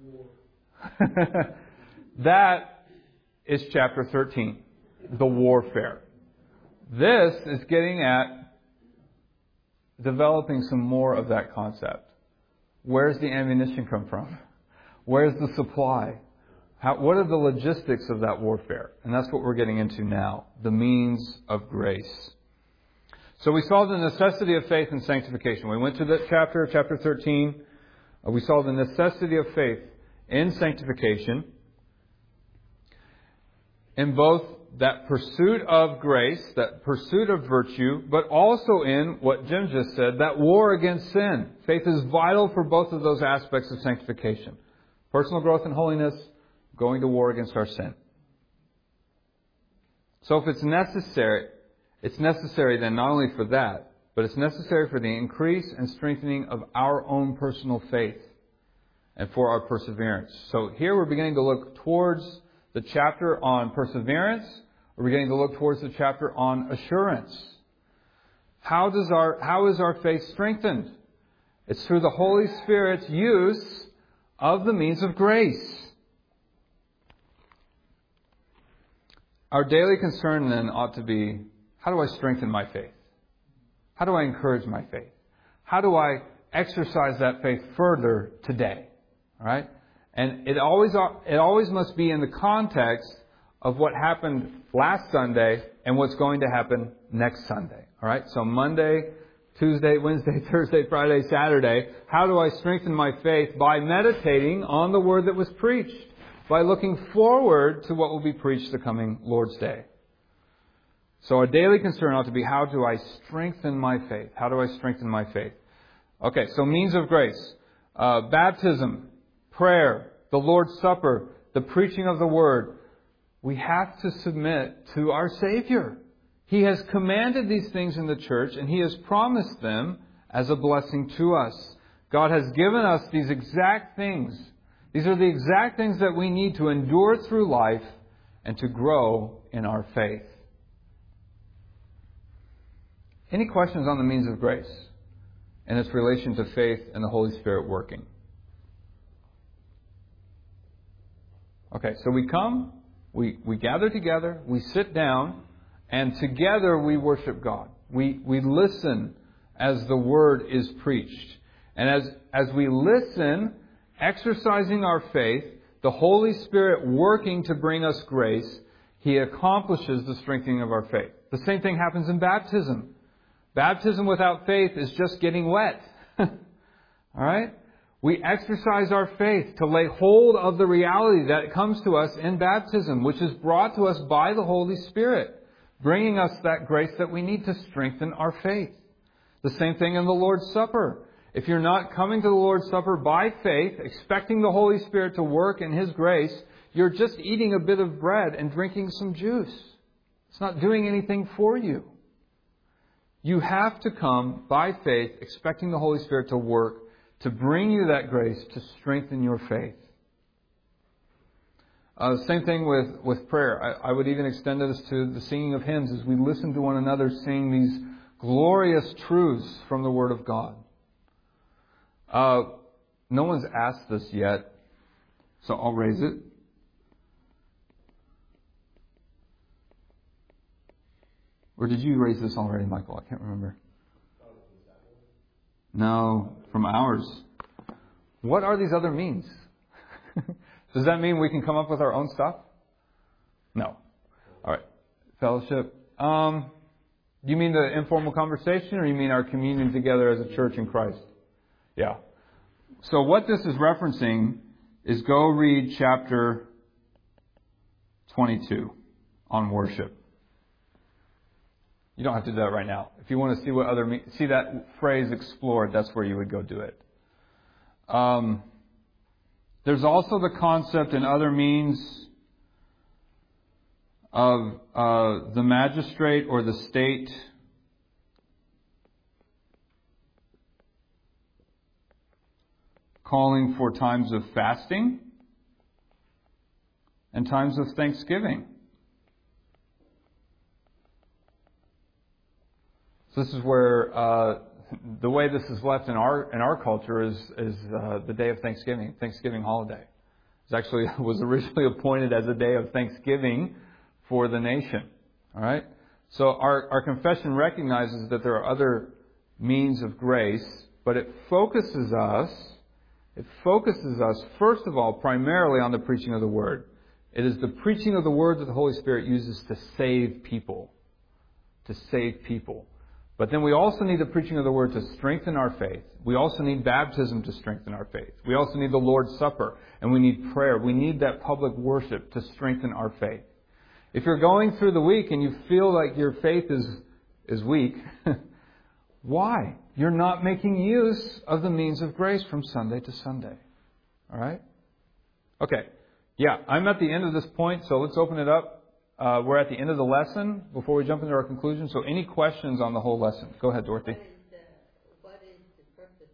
That is chapter 13, the warfare. This is getting at developing some more of that concept. Where's the ammunition come from? Where's the supply? What are the logistics of that warfare? And that's what we're getting into now, the means of grace. So we saw the necessity of faith and sanctification. We went to that chapter 13. We saw the necessity of faith in sanctification, in both that pursuit of grace, that pursuit of virtue, but also in what Jim just said, that war against sin. Faith is vital for both of those aspects of sanctification. Personal growth in holiness, going to war against our sin. So if it's necessary then not only for that, but it's necessary for the increase and strengthening of our own personal faith and for our perseverance. So here we're beginning to look towards the chapter on perseverance. We're beginning to look towards the chapter on assurance. How is our faith strengthened? It's through the Holy Spirit's use of the means of grace. Our daily concern then ought to be, how do I strengthen my faith? How do I encourage my faith? How do I exercise that faith further today? All right? And it always must be in the context of what happened last Sunday and what's going to happen next Sunday. All right? So Monday, Tuesday, Wednesday, Thursday, Friday, Saturday. How do I strengthen my faith? By meditating on the word that was preached. By looking forward to what will be preached the coming Lord's Day. So our daily concern ought to be, how do I strengthen my faith? How do I strengthen my faith? Okay, so means of grace. Baptism, prayer, the Lord's Supper, the preaching of the Word. We have to submit to our Savior. He has commanded these things in the church, and He has promised them as a blessing to us. God has given us these exact things. These are the exact things that we need to endure through life and to grow in our faith. Any questions on the means of grace and its relation to faith and the Holy Spirit working? Okay, so we come, we gather together, we sit down, and together we worship God. We listen as the Word is preached. And as we listen, exercising our faith, the Holy Spirit working to bring us grace, He accomplishes the strengthening of our faith. The same thing happens in baptism. Baptism without faith is just getting wet. All right? We exercise our faith to lay hold of the reality that comes to us in baptism, which is brought to us by the Holy Spirit, bringing us that grace that we need to strengthen our faith. The same thing in the Lord's Supper. If you're not coming to the Lord's Supper by faith, expecting the Holy Spirit to work in His grace, you're just eating a bit of bread and drinking some juice. It's not doing anything for you. You have to come by faith, expecting the Holy Spirit to work, to bring you that grace, to strengthen your faith. Same thing with prayer. I would even extend this to the singing of hymns as we listen to one another sing these glorious truths from the Word of God. No one's asked this yet, so I'll raise it. Or did you raise this already, Michael? I can't remember. No, from ours. What are these other means? Does that mean we can come up with our own stuff? No. All right. Fellowship. Do you mean the informal conversation, or you mean our communion together as a church in Christ? Yeah. So what this is referencing is go read chapter 22 on worship. You don't have to do that right now. If you want to see see that phrase explored, that's where you would go do it. There's also the concept and other means of the magistrate or the state calling for times of fasting and times of thanksgiving. So this is where the way this is left in our culture is the day of Thanksgiving, Thanksgiving holiday. It actually was originally appointed as a day of thanksgiving for the nation. All right? So our confession recognizes that there are other means of grace, but it focuses us first of all primarily on the preaching of the Word. It is the preaching of the Word that the Holy Spirit uses to save people. To save people. But then we also need the preaching of the Word to strengthen our faith. We also need baptism to strengthen our faith. We also need the Lord's Supper. And we need prayer. We need that public worship to strengthen our faith. If you're going through the week and you feel like your faith is weak, why? You're not making use of the means of grace from Sunday to Sunday. All right? Okay. Yeah, I'm at the end of this point, so let's open it up. We're at the end of the lesson before we jump into our conclusion. So any questions on the whole lesson? Go ahead, Dorothy. What is the purpose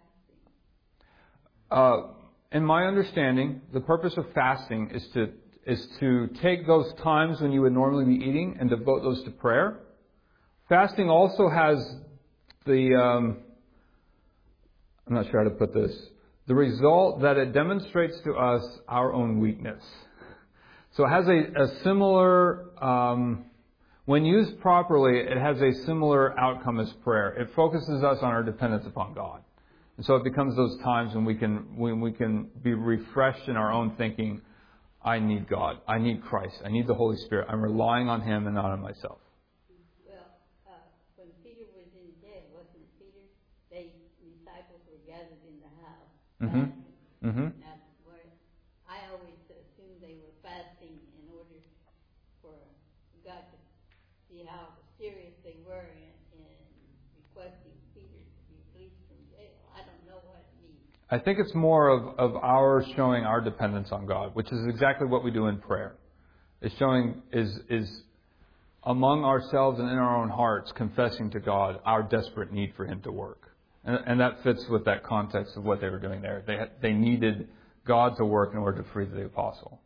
of fasting? In my understanding, the purpose of fasting is to take those times when you would normally be eating and devote those to prayer. Fasting also has I'm not sure how to put this, the result that it demonstrates to us our own weakness. So it has a similar, when used properly, it has a similar outcome as prayer. It focuses us on our dependence upon God. And so it becomes those times when we can be refreshed in our own thinking. I need God. I need Christ. I need the Holy Spirit. I'm relying on Him and not on myself. Well, when Peter was in jail, wasn't Peter? The disciples were gathered in the house. Mm-hmm. Mm-hmm. That's where I always assumed they were fasting in order for God to see how serious they were in requesting Peter to be released from jail. I don't know what it means. I think it's more of our showing our dependence on God, which is exactly what we do in prayer. It's showing is among ourselves and in our own hearts, confessing to God our desperate need for Him to work. And that fits with that context of what they were doing there. They needed God to work in order to free the apostle.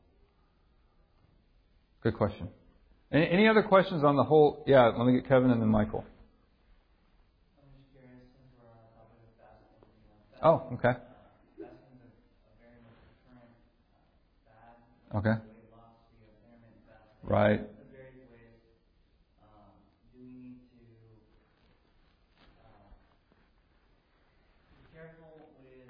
Good question. Any other questions on the whole? Yeah, let me get Kevin and then Michael. I'm just curious, since we're on the topic of fasting. Oh, okay. Fasting is a very much current fad. Okay. Weight loss, intermittent fasting. Right. The various ways. Do we need to be careful with,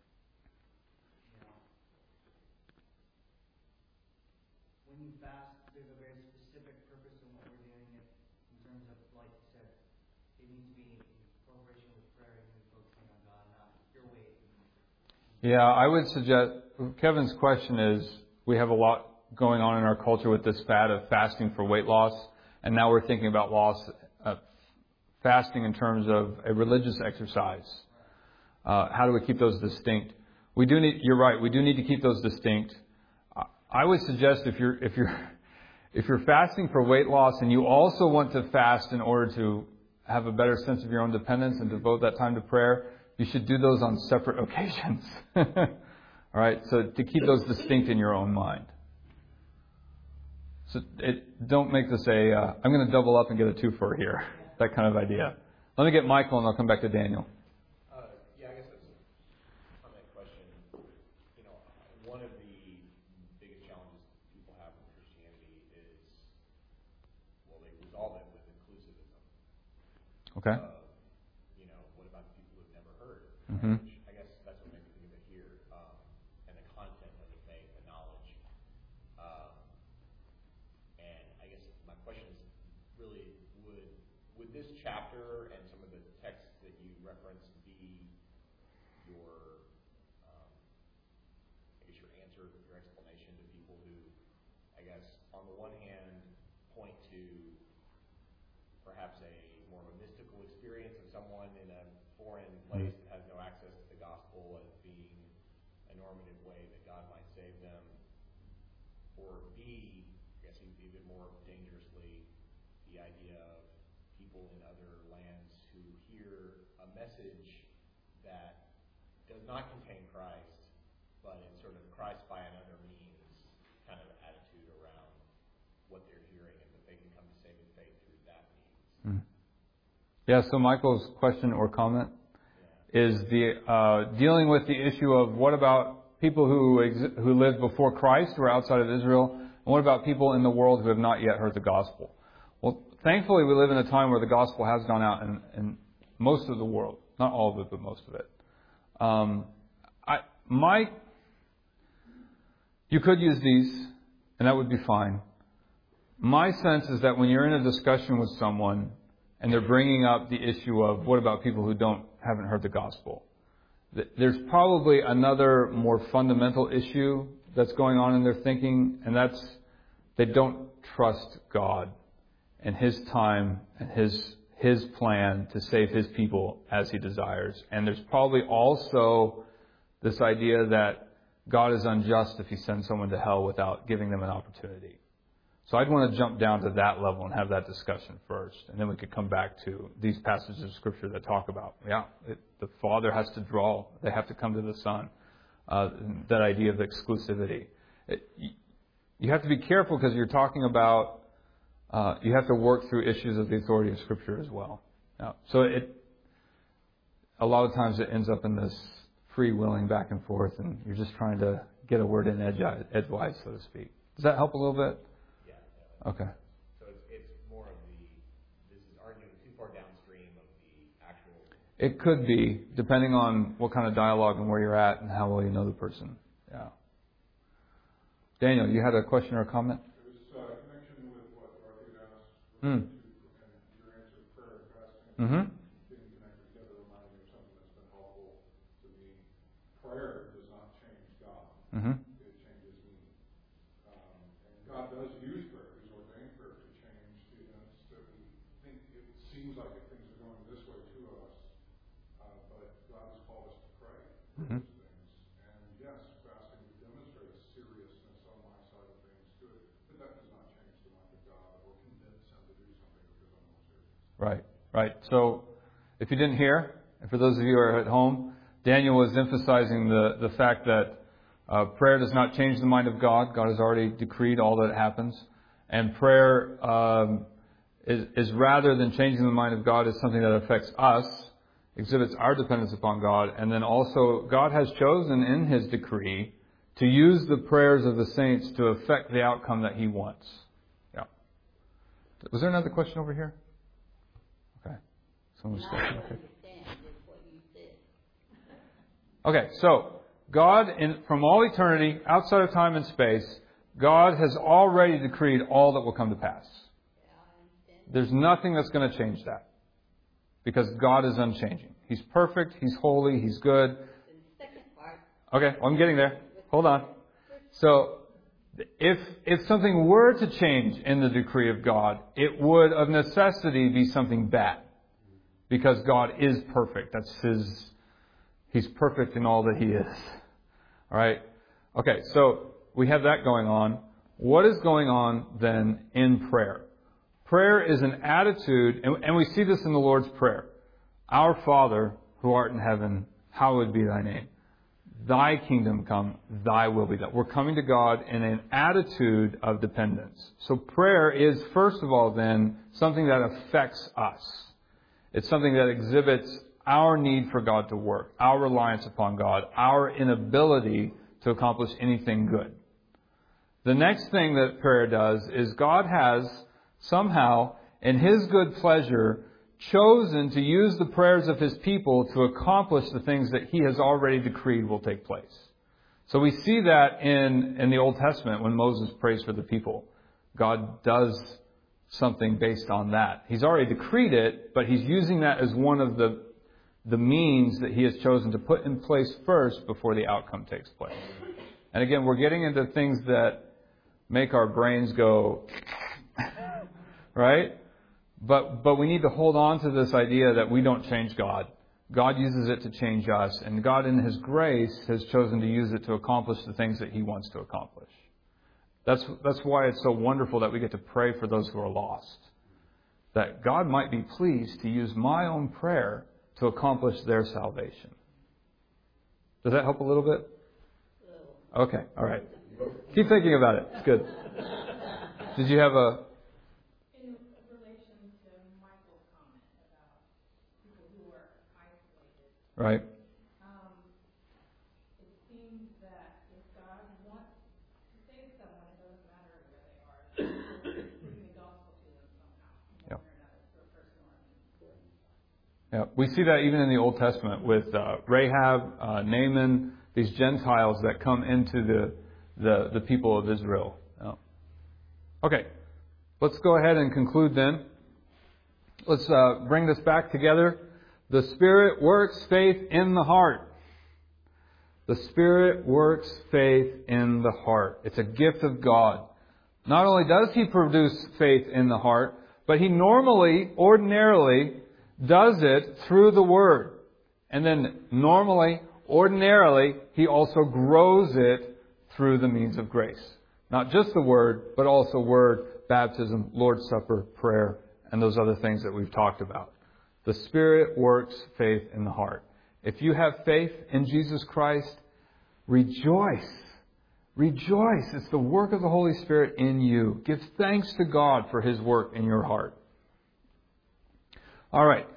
when you fast, there's a very specific purpose in what we're doing it in terms of, like you said, it needs to be in cooperation with prayer and focusing on God, not your weight. Yeah, I would suggest, Kevin's question is, we have a lot going on in our culture with this fad of fasting for weight loss, and now we're thinking about fasting in terms of a religious exercise. How do we keep those distinct? You're right, we do need to keep those distinct. I would suggest if you're fasting for weight loss and you also want to fast in order to have a better sense of your own dependence and devote that time to prayer, you should do those on separate occasions. All right, so to keep those distinct in your own mind. So don't make this I'm going to double up and get a twofer here, that kind of idea. Let me get Michael and I'll come back to Daniel. Yeah, I guess that's on that question. One of the biggest challenges people have with Christianity is, they resolve it with inclusivism. Okay. What about the people who've never heard? Mm-hmm. Which I guess that's what makes me think of it here, and the content of the faith, the knowledge. And I guess my question is really, would this chapter and some of the texts that you referenced be your, your answer, your explanation to people who, I guess, on the one hand, point to perhaps a more of a mystical experience of someone in a foreign place that has no access to the gospel as being a normative way that God might save them, or B, I guess even more dangerously, the idea of people in other lands who hear a message that does not contain Christ, but it's sort of Christ by another means kind of attitude around what they're hearing, and that they can come to saving faith through that means. Yeah, so Michael's question or comment is the dealing with the issue of what about people who lived before Christ, who are outside of Israel, and what about people in the world who have not yet heard the gospel? Well, thankfully we live in a time where the gospel has gone out in most of the world. Not all of it, but most of it. You could use these, and that would be fine. My sense is that when you're in a discussion with someone and they're bringing up the issue of what about people who haven't heard the gospel, there's probably another more fundamental issue that's going on in their thinking, and that's they don't trust God and His time and His plan to save His people as He desires. And there's probably also this idea that God is unjust if He sends someone to hell without giving them an opportunity. So I'd want to jump down to that level and have that discussion first. And then we could come back to these passages of Scripture that talk about, the Father has to draw. They have to come to the Son. That idea of exclusivity. You have to be careful because you're talking about, you have to work through issues of the authority of Scripture as well. So a lot of times it ends up in this free-willing back and forth, and you're just trying to get a word in edgewise, so to speak. Does that help a little bit? Yeah. Okay. So it's more of this is arguing too far downstream of the actual... It could be, depending on what kind of dialogue and where you're at and how well you know the person. Yeah. Daniel, you had a question or a comment? It was a connection with what Dorothy had asked Mm. and your answer to prayer and fasting. Mm-hmm. Being connected together reminded me of something that's been helpful to me. Prayer does not change God. Mm-hmm. It changes me. And God does use prayer. He's ordained prayer to change the events that we think. It seems like if things are going this way to us, but God has called us to pray for Mm-hmm. those things. And yes, fasting demonstrates seriousness on my side of things to it, but that does not change the mind of God or convince Him to do something because I'm more serious. Right. So, if you didn't hear, and for those of you who are at home, Daniel was emphasizing the fact that prayer does not change the mind of God. God has already decreed all that happens. And prayer is rather than changing the mind of God, is something that affects us, exhibits our dependence upon God. And then also, God has chosen in His decree to use the prayers of the saints to affect the outcome that He wants. Yeah. Was there another question over here? Okay. Someone's I question. don't Okay. understand just what you said. Okay, so God, from all eternity, outside of time and space, God has already decreed all that will come to pass. Yeah, I understand. There's nothing that's going to change that. Because God is unchanging. He's perfect, He's holy, He's good. And the second part, Okay, well, I'm getting there. Hold on. So, if something were to change in the decree of God, it would of necessity be something bad. Because God is perfect. He's perfect in all that He is. Alright? Okay, so we have that going on. What is going on then in prayer? Prayer is an attitude, and we see this in the Lord's Prayer. Our Father, who art in heaven, hallowed be Thy name. Thy kingdom come, Thy will be done. We're coming to God in an attitude of dependence. So prayer is, first of all, then, something that affects us. It's something that exhibits our need for God to work, our reliance upon God, our inability to accomplish anything good. The next thing that prayer does is God has somehow, in His good pleasure, chosen to use the prayers of His people to accomplish the things that He has already decreed will take place. So we see that in the Old Testament when Moses prays for the people. God does something based on that. He's already decreed it, but He's using that as one of the means that He has chosen to put in place first before the outcome takes place. And again, we're getting into things that make our brains go, right? But we need to hold on to this idea that we don't change God. God uses it to change us, and God in His grace has chosen to use it to accomplish the things that He wants to accomplish. That's why it's so wonderful that we get to pray for those who are lost. That God might be pleased to use my own prayer to accomplish their salvation. Does that help a little bit? Okay, all right. Keep thinking about it. It's good. Did you have a... In relation to Michael's comment about people who are isolated, Right. it seems that if God wants to save someone, it doesn't matter where they are. He's bringing the gospel to them somehow, one way or another, through a person or Yeah, we see that even in the Old Testament with Rahab, Naaman, these Gentiles that come into the people of Israel. Yeah. Okay, let's go ahead and conclude then. Let's bring this back together. The Spirit works faith in the heart. The Spirit works faith in the heart. It's a gift of God. Not only does He produce faith in the heart, but He ordinarily, does it through the Word. And then ordinarily, He also grows it through the means of grace. Not just the Word, but also Word, baptism, Lord's Supper, prayer, and those other things that we've talked about. The Spirit works faith in the heart. If you have faith in Jesus Christ, rejoice. Rejoice. It's the work of the Holy Spirit in you. Give thanks to God for His work in your heart. All right.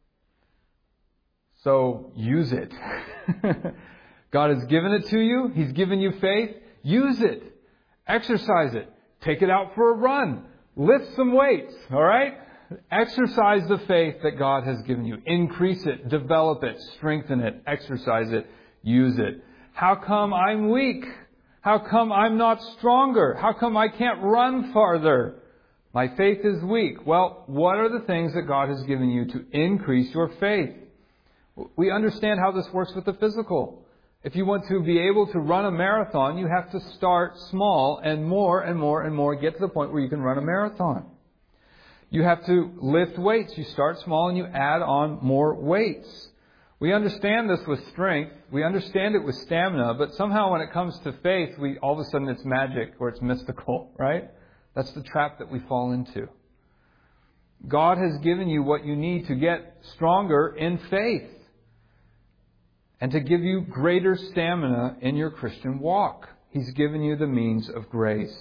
So use it. God has given it to you. He's given you faith. Use it. Exercise it. Take it out for a run. Lift some weights. All right? Exercise the faith that God has given you. Increase it. Develop it. Strengthen it. Exercise it. Use it. How come I'm weak? How come I'm not stronger? How come I can't run farther? My faith is weak. Well, what are the things that God has given you to increase your faith? We understand how this works with the physical. If you want to be able to run a marathon, you have to start small and more, get to the point where you can run a marathon. You have to lift weights. You start small and you add on more weights. We understand this with strength. We understand it with stamina. But somehow when it comes to faith, all of a sudden it's magic or it's mystical, right? That's the trap that we fall into. God has given you what you need to get stronger in faith and to give you greater stamina in your Christian walk. He's given you the means of grace.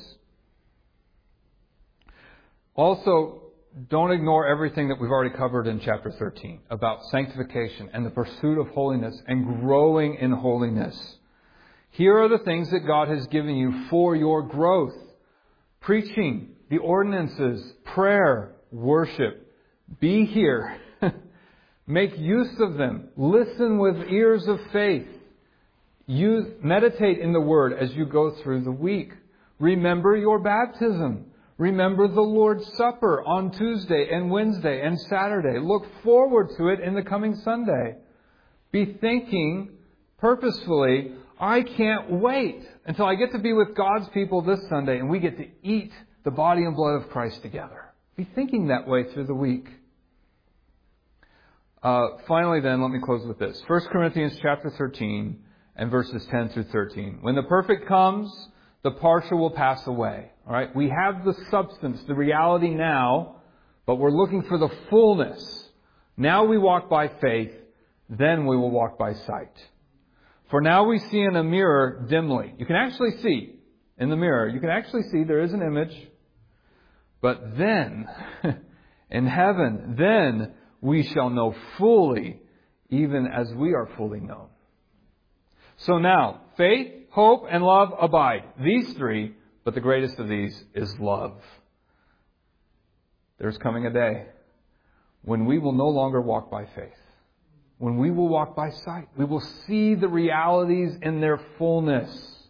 Also, don't ignore everything that we've already covered in chapter 13 about sanctification and the pursuit of holiness and growing in holiness. Here are the things that God has given you for your growth. Preaching, the ordinances, prayer, worship. Be here. Make use of them. Listen with ears of faith. Meditate in the Word as you go through the week. Remember your baptism. Remember the Lord's Supper on Tuesday and Wednesday and Saturday. Look forward to it in the coming Sunday. Be thinking purposefully, I can't wait until I get to be with God's people this Sunday and we get to eat the body and blood of Christ together. Be thinking that way through the week. Finally then, let me close with this. 1 Corinthians chapter 13 and verses 10 through 13. When the perfect comes, the partial will pass away. All right? We have the substance, the reality now, but we're looking for the fullness. Now we walk by faith, then we will walk by sight. For now we see in a mirror dimly. You can actually see in the mirror. You can actually see there is an image. But then, in heaven, then we shall know fully, even as we are fully known. So now, faith, hope, and love abide. These three, but the greatest of these is love. There's coming a day when we will no longer walk by faith. When we will walk by sight. We will see the realities in their fullness.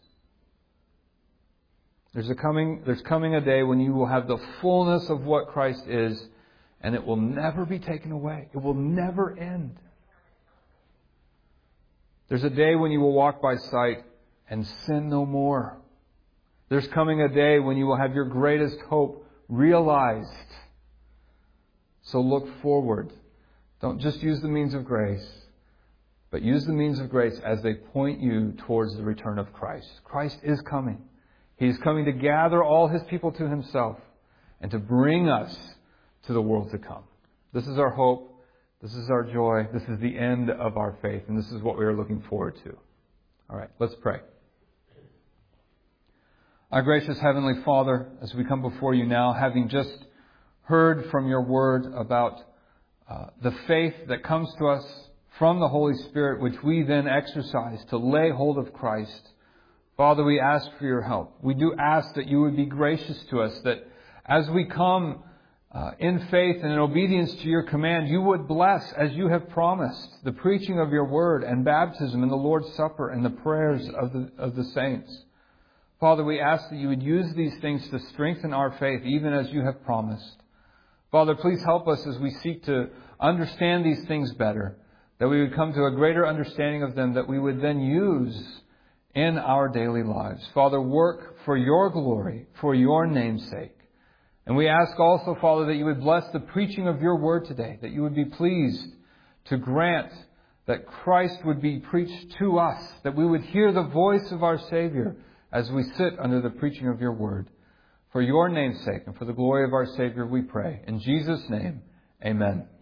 There's coming a day when you will have the fullness of what Christ is, and it will never be taken away. It will never end. There's a day when you will walk by sight and sin no more. There's coming a day when you will have your greatest hope realized. So look forward. Don't just use the means of grace, but use the means of grace as they point you towards the return of Christ. Christ is coming. He is coming to gather all His people to Himself and to bring us to the world to come. This is our hope. This is our joy. This is the end of our faith. And this is what we are looking forward to. All right, let's pray. Our gracious Heavenly Father, as we come before you now, having just heard from your word about the faith that comes to us from the Holy Spirit, which we then exercise to lay hold of Christ, Father, we ask for your help. We do ask that you would be gracious to us, that as we come in faith and in obedience to your command, you would bless, as you have promised, the preaching of your word and baptism and the Lord's Supper and the prayers of the saints. Father, we ask that you would use these things to strengthen our faith, even as you have promised. Father, please help us as we seek to understand these things better, that we would come to a greater understanding of them, that we would then use in our daily lives. Father, work for your glory, for your name's sake. And we ask also, Father, that you would bless the preaching of your word today, that you would be pleased to grant that Christ would be preached to us, that we would hear the voice of our Savior as we sit under the preaching of your word. For your name's sake and for the glory of our Savior, we pray. In Jesus' name, amen.